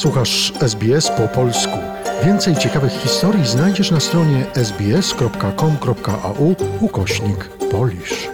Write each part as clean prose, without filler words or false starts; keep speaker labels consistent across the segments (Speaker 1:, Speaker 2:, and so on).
Speaker 1: Słuchasz SBS po polsku. Więcej ciekawych historii znajdziesz na stronie sbs.com.au/Polish.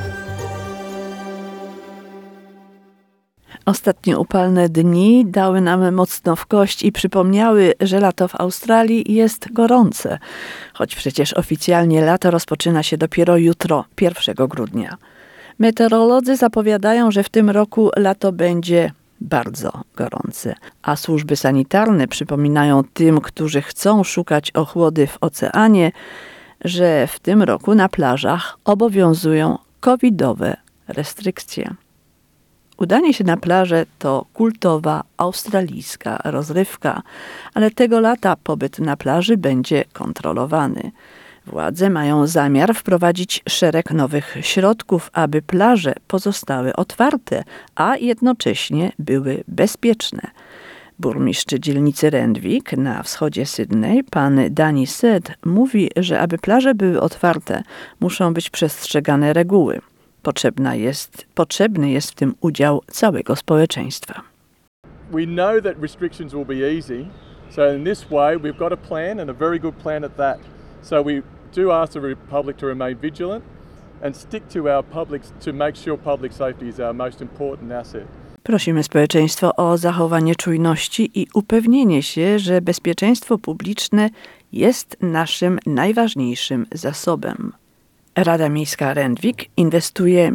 Speaker 2: Ostatnie upalne dni dały nam mocno w kość i przypomniały, że lato w Australii jest gorące, choć przecież oficjalnie lato rozpoczyna się dopiero jutro, 1 grudnia. Meteorolodzy zapowiadają, że w tym roku lato będzie bardzo gorące, a służby sanitarne przypominają tym, którzy chcą szukać ochłody w oceanie, że w tym roku na plażach obowiązują covidowe restrykcje. Udanie się na plażę to kultowa australijska rozrywka, ale tego lata pobyt na plaży będzie kontrolowany. Władze mają zamiar wprowadzić szereg nowych środków, aby plaże pozostały otwarte, a jednocześnie były bezpieczne. Burmistrz dzielnicy Randwick na wschodzie Sydney, pan Danny Sed, mówi, że aby plaże były otwarte, muszą być przestrzegane reguły. Potrzebny jest w tym udział całego społeczeństwa.
Speaker 3: We know that restrictions will be easy, so in this way we've got a plan and a very good plan at that. So we do ask the public to remain vigilant and stick to our public to make sure public safety is our most important asset.
Speaker 2: Prosimy społeczeństwo o zachowanie czujności i upewnienie się, że bezpieczeństwo publiczne jest naszym najważniejszym zasobem. Rada Miejska Randwick inwestuje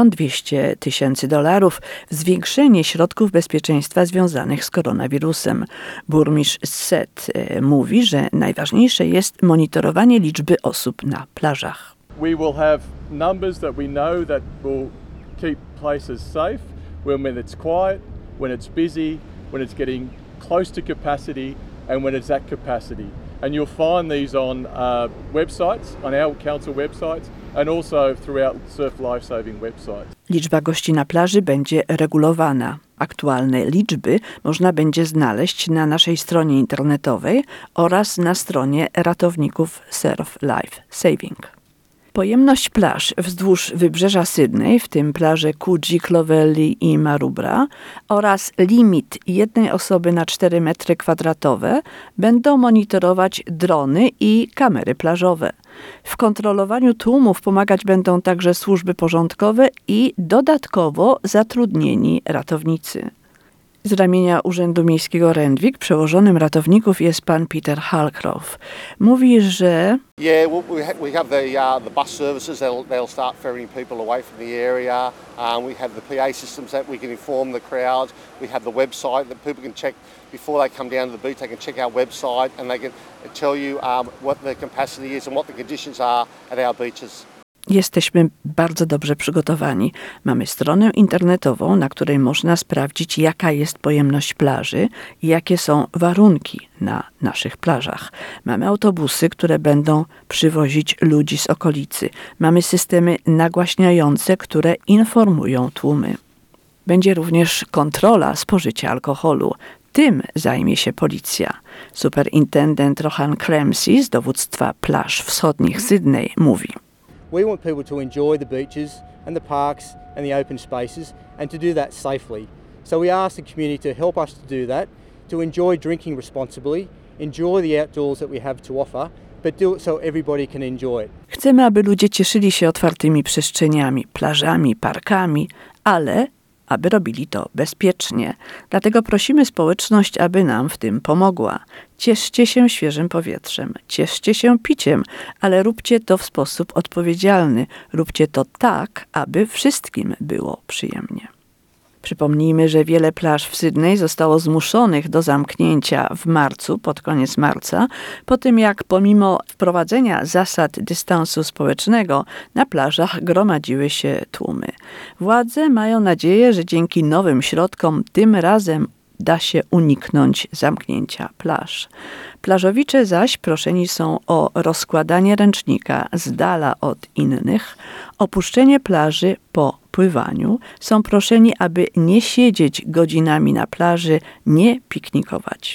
Speaker 2: $1,200,000 w zwiększenie środków bezpieczeństwa związanych z koronawirusem. Burmistrz Sed mówi, że najważniejsze jest monitorowanie liczby osób na plażach.
Speaker 3: We will have numbers that we know that will keep places safe when it's quiet, when it's busy, when it's getting close to capacity and when it's at capacity. And you'll find these on websites, on our council websites, and also throughout Surf Lifesaving websites.
Speaker 2: Liczba gości na plaży będzie regulowana. Aktualne liczby można będzie znaleźć na naszej stronie internetowej oraz na stronie ratowników Surf Lifesaving. Pojemność plaż wzdłuż wybrzeża Sydney, w tym plaże Coogee, Clovelly i Maroubra, oraz limit jednej osoby na 4 metry kwadratowe będą monitorować drony i kamery plażowe. W kontrolowaniu tłumów pomagać będą także służby porządkowe i dodatkowo zatrudnieni ratownicy. Z ramienia Urzędu Miejskiego Randwick przełożonym ratowników jest pan Peter Halcroft. Mówi, że
Speaker 4: we have the bus services. They'll start ferrying people away from the area. We have the PA systems that we can inform the crowd. We have the website that people can check before they come down to the beach. They can check our website and they can tell you what the capacity is and what the conditions are at our beaches.
Speaker 2: Jesteśmy bardzo dobrze przygotowani. Mamy stronę internetową, na której można sprawdzić, jaka jest pojemność plaży i jakie są warunki na naszych plażach. Mamy autobusy, które będą przywozić ludzi z okolicy. Mamy systemy nagłaśniające, które informują tłumy. Będzie również kontrola spożycia alkoholu. Tym zajmie się policja. Superintendent Rohan Cramsey z dowództwa plaż wschodnich Sydney mówi:
Speaker 5: We want people to enjoy the beaches and the parks and the open spaces and to do that safely. So we ask the community to help us to do that, to enjoy drinking responsibly, enjoy the outdoors that we have to offer, but do it so everybody can enjoy it.
Speaker 2: Chcemy, aby ludzie cieszyli się otwartymi przestrzeniami, plażami, parkami, ale aby robili to bezpiecznie. Dlatego prosimy społeczność, aby nam w tym pomogła. Cieszcie się świeżym powietrzem, cieszcie się piciem, ale róbcie to w sposób odpowiedzialny. Róbcie to tak, aby wszystkim było przyjemnie. Przypomnijmy, że wiele plaż w Sydney zostało zmuszonych do zamknięcia w marcu, pod koniec marca, po tym jak pomimo wprowadzenia zasad dystansu społecznego na plażach gromadziły się tłumy. Władze mają nadzieję, że dzięki nowym środkom tym razem da się uniknąć zamknięcia plaż. Plażowicze zaś proszeni są o rozkładanie ręcznika z dala od innych, opuszczenie plaży po pływaniu. Są proszeni, aby nie siedzieć godzinami na plaży, nie piknikować.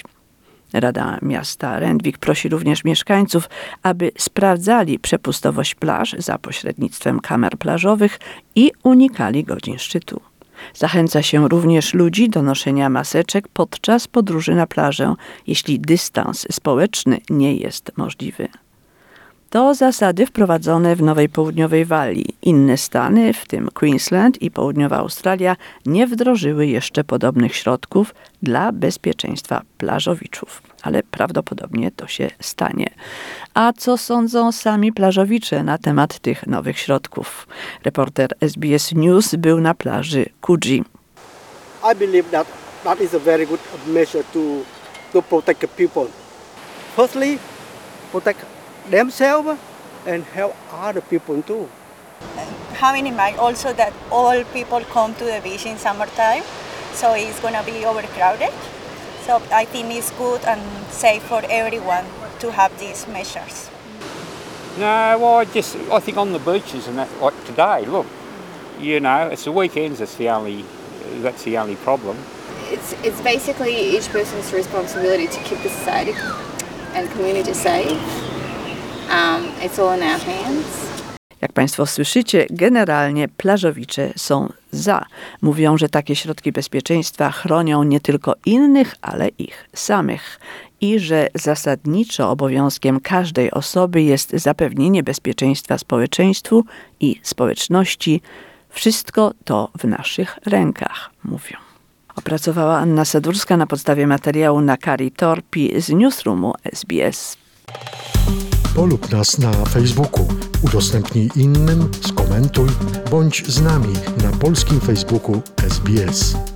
Speaker 2: Rada Miasta Randwick prosi również mieszkańców, aby sprawdzali przepustowość plaż za pośrednictwem kamer plażowych i unikali godzin szczytu. Zachęca się również ludzi do noszenia maseczek podczas podróży na plażę, jeśli dystans społeczny nie jest możliwy. To zasady wprowadzone w Nowej Południowej Walii. Inne stany, w tym Queensland i Południowa Australia, nie wdrożyły jeszcze podobnych środków dla bezpieczeństwa plażowiczów. Ale prawdopodobnie to się stanie. A co sądzą sami plażowicze na temat tych nowych środków? Reporter SBS News był na plaży Coogee.
Speaker 6: I believe that is a very good measure to protect the people. Firstly, protect themselves and help other people too.
Speaker 7: Having in mind also that all people come to the beach in summertime, so it's going to be overcrowded. So I think it's good and safe for everyone to have these measures.
Speaker 8: No, well, I think on the beaches and that, like today, look, you know, it's the weekends. That's the only problem.
Speaker 9: It's basically each person's responsibility to keep the society and community safe. It's all in our hands.
Speaker 2: Jak Państwo słyszycie, generalnie plażowicze są za. Mówią, że takie środki bezpieczeństwa chronią nie tylko innych, ale ich samych. I że zasadniczo obowiązkiem każdej osoby jest zapewnienie bezpieczeństwa społeczeństwu i społeczności. Wszystko to w naszych rękach, mówią. Opracowała Anna Sadurska na podstawie materiału Nakari Torpi z Newsroomu SBS.
Speaker 1: Polub nas na Facebooku, udostępnij innym, skomentuj, bądź z nami na polskim Facebooku SBS.